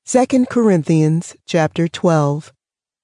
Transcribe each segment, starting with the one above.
2 Corinthians chapter 12.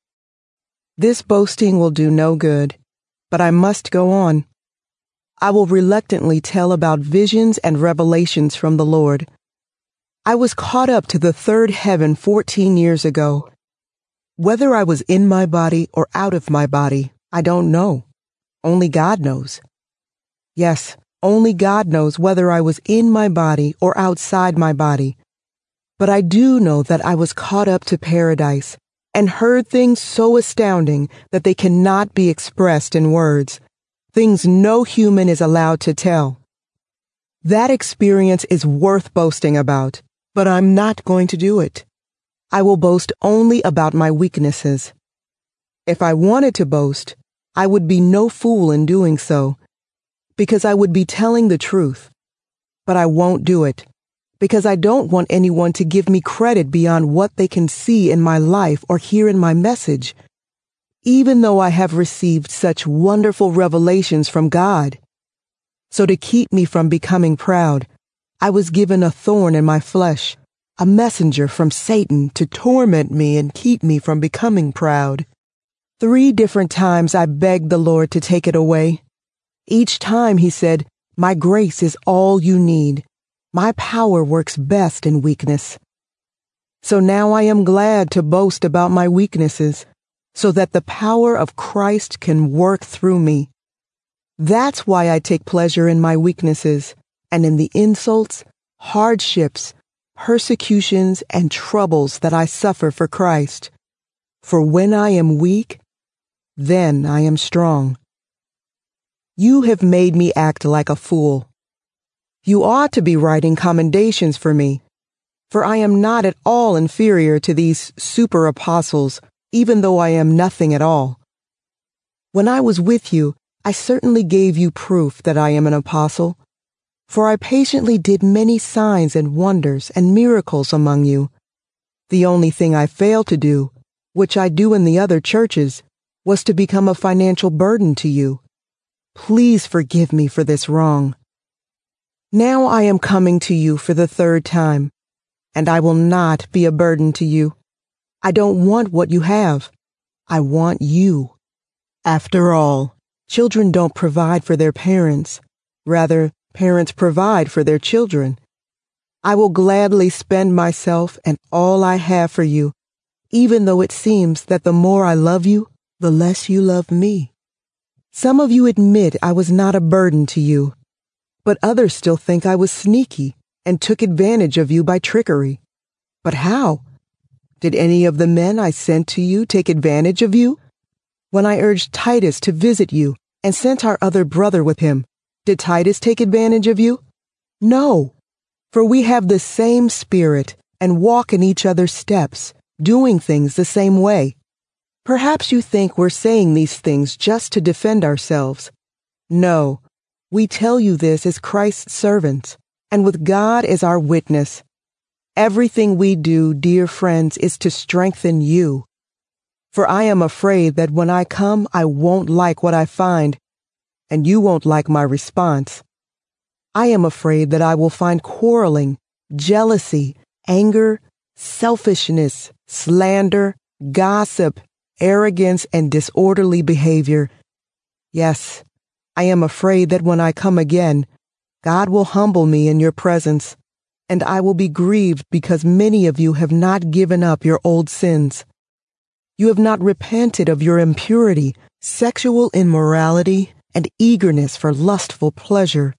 This boasting will do no good, but I must go on. I will reluctantly tell about visions and revelations from the Lord. I was caught up to the third heaven 14 years ago. Whether I was in my body or out of my body, I don't know. Only God knows. Yes, only God knows whether I was in my body or outside my body. But I do know that I was caught up to paradise and heard things so astounding that they cannot be expressed in words, things no human is allowed to tell. That experience is worth boasting about, but I'm not going to do it. I will boast only about my weaknesses. If I wanted to boast, I would be no fool in doing so, because I would be telling the truth. But I won't do it, because I don't want anyone to give me credit beyond what they can see in my life or hear in my message, even though I have received such wonderful revelations from God. So to keep me from becoming proud, I was given a thorn in my flesh, a messenger from Satan to torment me and keep me from becoming proud. 3 different times I begged the Lord to take it away. Each time he said, "My grace is all you need. My power works best in weakness." So now I am glad to boast about my weaknesses, so that the power of Christ can work through me. That's why I take pleasure in my weaknesses and in the insults, hardships, persecutions, and troubles that I suffer for Christ. For when I am weak, then I am strong. You have made me act like a fool. You ought to be writing commendations for me, for I am not at all inferior to these super apostles, even though I am nothing at all. When I was with you, I certainly gave you proof that I am an apostle, for I patiently did many signs and wonders and miracles among you. The only thing I failed to do, which I do in the other churches, was to become a financial burden to you. Please forgive me for this wrong. Now I am coming to you for the 3rd time, and I will not be a burden to you. I don't want what you have. I want you. After all, children don't provide for their parents. Rather, parents provide for their children. I will gladly spend myself and all I have for you, even though it seems that the more I love you, the less you love me. Some of you admit I was not a burden to you, but others still think I was sneaky and took advantage of you by trickery. But how? Did any of the men I sent to you take advantage of you? When I urged Titus to visit you and sent our other brother with him, did Titus take advantage of you? No, for we have the same spirit and walk in each other's steps, doing things the same way. Perhaps you think we're saying these things just to defend ourselves. No, we tell you this as Christ's servants, and with God as our witness. Everything we do, dear friends, is to strengthen you. For I am afraid that when I come, I won't like what I find, and you won't like my response. I am afraid that I will find quarreling, jealousy, anger, selfishness, slander, gossip, arrogance, and disorderly behavior. Yes, I am afraid that when I come again, God will humble me in your presence, and I will be grieved because many of you have not given up your old sins. You have not repented of your impurity, sexual immorality, and eagerness for lustful pleasure.